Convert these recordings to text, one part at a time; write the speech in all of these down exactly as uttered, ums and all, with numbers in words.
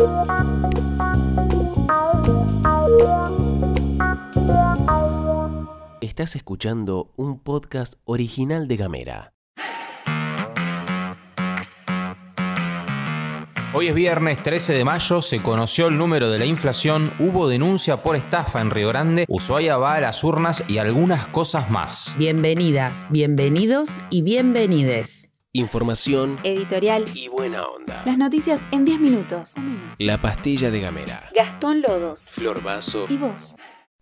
Estás escuchando un podcast original de Gamera. Hoy es viernes trece de mayo, se conoció el número de la inflación, hubo denuncia por estafa en Río Grande, Ushuaia va a las urnas y algunas cosas más. Bienvenidas, bienvenidos y bienvenides. Información, editorial y buena onda. Las noticias en diez minutos. La pastilla de Gamera. Gastón Lodos. Flor Vaso. Y vos.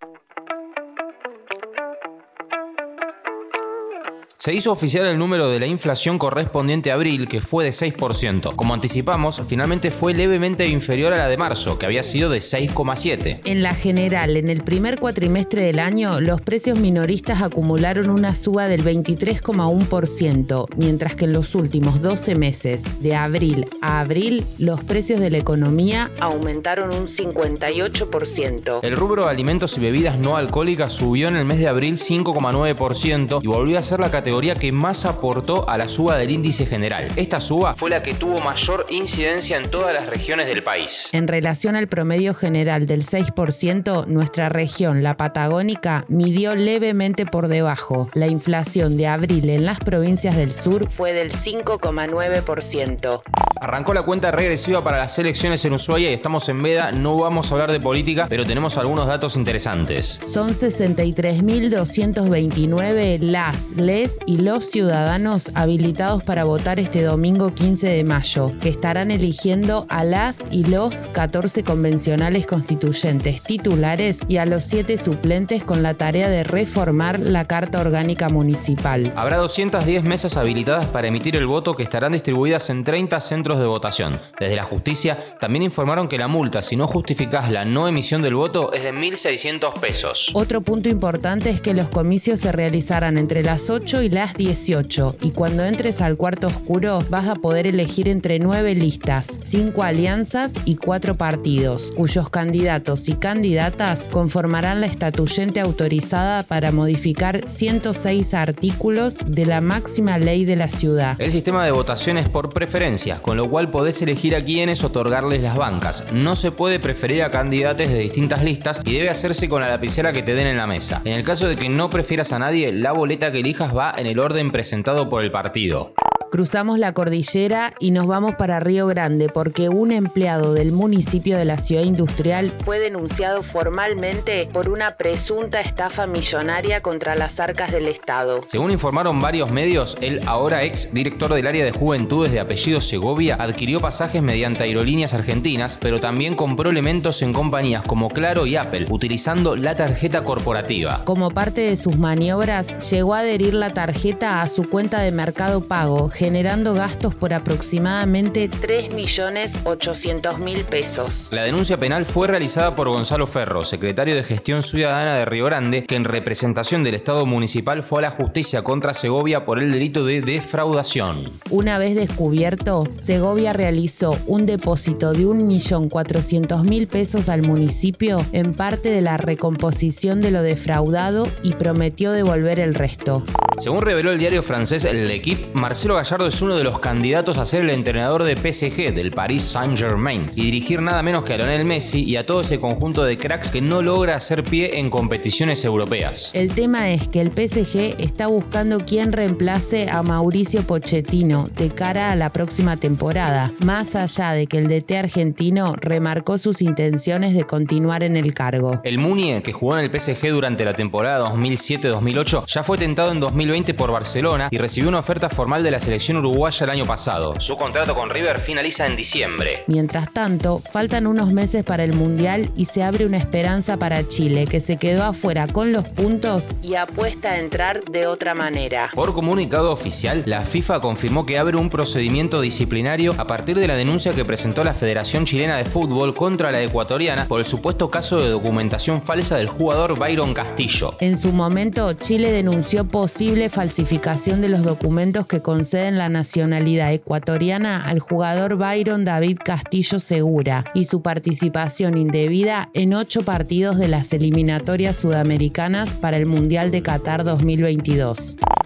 Se hizo oficial el número de la inflación correspondiente a abril, que fue de seis por ciento. Como anticipamos, finalmente fue levemente inferior a la de marzo, que había sido de seis coma siete. En la general, en el primer cuatrimestre del año, los precios minoristas acumularon una suba del veintitrés coma uno por ciento, mientras que en los últimos doce meses, de abril a abril, los precios de la economía aumentaron un cincuenta y ocho por ciento. El rubro alimentos y bebidas no alcohólicas subió en el mes de abril cinco coma nueve por ciento y volvió a ser la categoría que más aportó a la suba del índice general. Esta suba fue la que tuvo mayor incidencia en todas las regiones del país. En relación al promedio general del seis por ciento, nuestra región, la Patagónica, midió levemente por debajo. La inflación de abril en las provincias del sur fue del cinco coma nueve por ciento. Arrancó la cuenta regresiva para las elecciones en Ushuaia y estamos en veda. No vamos a hablar de política, pero tenemos algunos datos interesantes. Son sesenta y tres mil doscientos veintinueve las, les y los ciudadanos habilitados para votar este domingo quince de mayo, que estarán eligiendo a las y los catorce convencionales constituyentes titulares y a los siete suplentes con la tarea de reformar la Carta Orgánica Municipal. Habrá doscientas diez mesas habilitadas para emitir el voto que estarán distribuidas en treinta centros de votación. Desde la justicia también informaron que la multa si no justificás la no emisión del voto es de mil seiscientos pesos. Otro punto importante es que los comicios se realizarán entre las ocho y las dieciocho, y cuando entres al cuarto oscuro vas a poder elegir entre nueve listas, cinco alianzas y cuatro partidos, cuyos candidatos y candidatas conformarán la estatuyente autorizada para modificar ciento seis artículos de la máxima ley de la ciudad. El sistema de votación es por preferencias, con lo cual podés elegir a quiénes otorgarles las bancas. No se puede preferir a candidatos de distintas listas y debe hacerse con la lapicera que te den en la mesa. En el caso de que no prefieras a nadie, la boleta que elijas va en el orden presentado por el partido. Cruzamos la cordillera y nos vamos para Río Grande porque un empleado del municipio de la ciudad industrial fue denunciado formalmente por una presunta estafa millonaria contra las arcas del Estado. Según informaron varios medios, el ahora ex director del área de juventudes de apellido Segovia adquirió pasajes mediante aerolíneas argentinas, pero también compró elementos en compañías como Claro y Apple, utilizando la tarjeta corporativa. Como parte de sus maniobras, llegó a adherir la tarjeta a su cuenta de Mercado Pago, generando gastos por aproximadamente tres millones ochocientos mil pesos. La denuncia penal fue realizada por Gonzalo Ferro, secretario de Gestión Ciudadana de Río Grande, que en representación del Estado municipal fue a la justicia contra Segovia por el delito de defraudación. Una vez descubierto, Segovia realizó un depósito de un millón cuatrocientos mil pesos al municipio en parte de la recomposición de lo defraudado y prometió devolver el resto. Según reveló el diario francés L'Equipe, Marcelo Gallardo es uno de los candidatos a ser el entrenador de P S G, del Paris Saint-Germain, y dirigir nada menos que a Lionel Messi y a todo ese conjunto de cracks que no logra hacer pie en competiciones europeas. El tema es que el P S G está buscando quién reemplace a Mauricio Pochettino de cara a la próxima temporada, más allá de que el D T argentino remarcó sus intenciones de continuar en el cargo. El Munie, que jugó en el P S G durante la temporada dos mil siete dos mil ocho, ya fue tentado en dos mil veinte por Barcelona y recibió una oferta formal de la selección uruguaya el año pasado. Su contrato con River finaliza en diciembre. Mientras tanto, faltan unos meses para el Mundial y se abre una esperanza para Chile, que se quedó afuera con los puntos y apuesta a entrar de otra manera. Por comunicado oficial, la FIFA confirmó que abre un procedimiento disciplinario a partir de la denuncia que presentó la Federación Chilena de Fútbol contra la ecuatoriana por el supuesto caso de documentación falsa del jugador Byron Castillo. En su momento, Chile denunció posible falsificación de los documentos que conceden la nacionalidad ecuatoriana al jugador Byron David Castillo Segura y su participación indebida en ocho partidos de las eliminatorias sudamericanas para el Mundial de Qatar dos mil veintidós.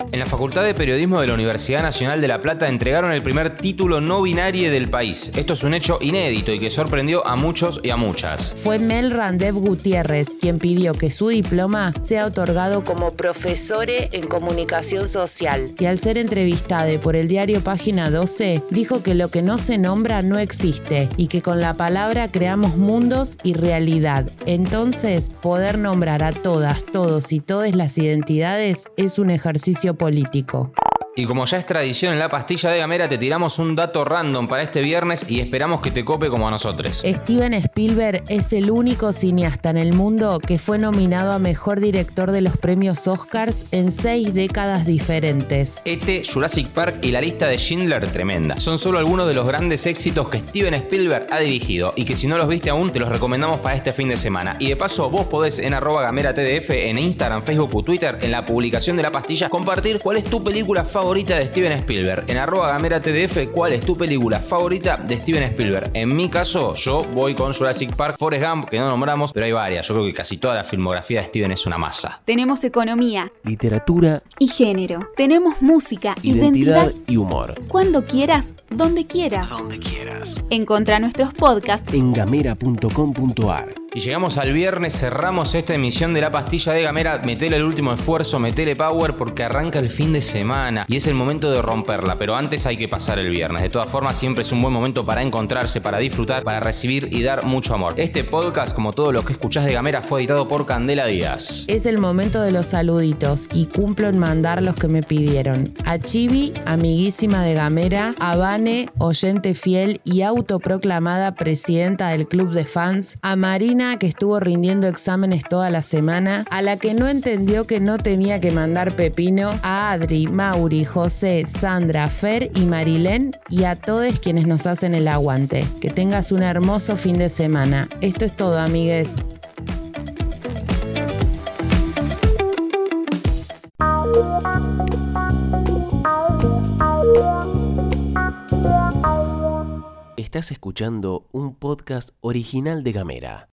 En la Facultad de Periodismo de la Universidad Nacional de La Plata entregaron el primer título no binario del país. Esto es un hecho inédito y que sorprendió a muchos y a muchas. Fue Mel Randev Gutiérrez quien pidió que su diploma sea otorgado como profesore en comunicación social. Y al ser entrevistada por el diario Página doce, dijo que lo que no se nombra no existe y que con la palabra creamos mundos y realidad. Entonces, poder nombrar a todas, todos y todas las identidades es un ejercicio político. Y como ya es tradición en la pastilla de Gamera, te tiramos un dato random para este viernes y esperamos que te cope como a nosotros. Steven Spielberg es el único cineasta en el mundo que fue nominado a Mejor Director de los premios Oscars en seis décadas diferentes. E T, Jurassic Park y la lista de Schindler, tremenda. Son solo algunos de los grandes éxitos que Steven Spielberg ha dirigido y que si no los viste aún, te los recomendamos para este fin de semana. Y de paso, vos podés en arroba gamera T D F, en Instagram, Facebook o Twitter, en la publicación de la pastilla, compartir cuál es tu película favorita favorita de Steven Spielberg. En arroba gamera T D F, ¿cuál es tu película favorita de Steven Spielberg? En mi caso, yo voy con Jurassic Park, Forrest Gump, que no nombramos, pero hay varias. Yo creo que casi toda la filmografía de Steven es una masa. Tenemos economía, literatura y género. Tenemos música, identidad, identidad y humor. Cuando quieras, donde quieras. Donde quieras. Encontrá nuestros podcasts En gamera punto com punto ar. Y llegamos al viernes, cerramos esta emisión de la pastilla de Gamera. Metele el último esfuerzo, metele power porque arranca el fin de semana y es el momento de romperla, pero antes hay que pasar el viernes. De todas formas, siempre es un buen momento para encontrarse, para disfrutar, para recibir y dar mucho amor. Este podcast, como todo lo que escuchás de Gamera, fue editado por Candela Díaz. Es el momento de los saluditos y cumplo en mandar los que me pidieron. A Chibi, amiguísima de Gamera, a Vane, oyente fiel y autoproclamada presidenta del club de fans, a Marina, que estuvo rindiendo exámenes toda la semana, a la que no entendió que no tenía que mandar pepino, a Adri, Mauri, José, Sandra, Fer y Marilén y a todos quienes nos hacen el aguante. Que tengas un hermoso fin de semana. Esto es todo, amigues. Estás escuchando un podcast original de Gamera.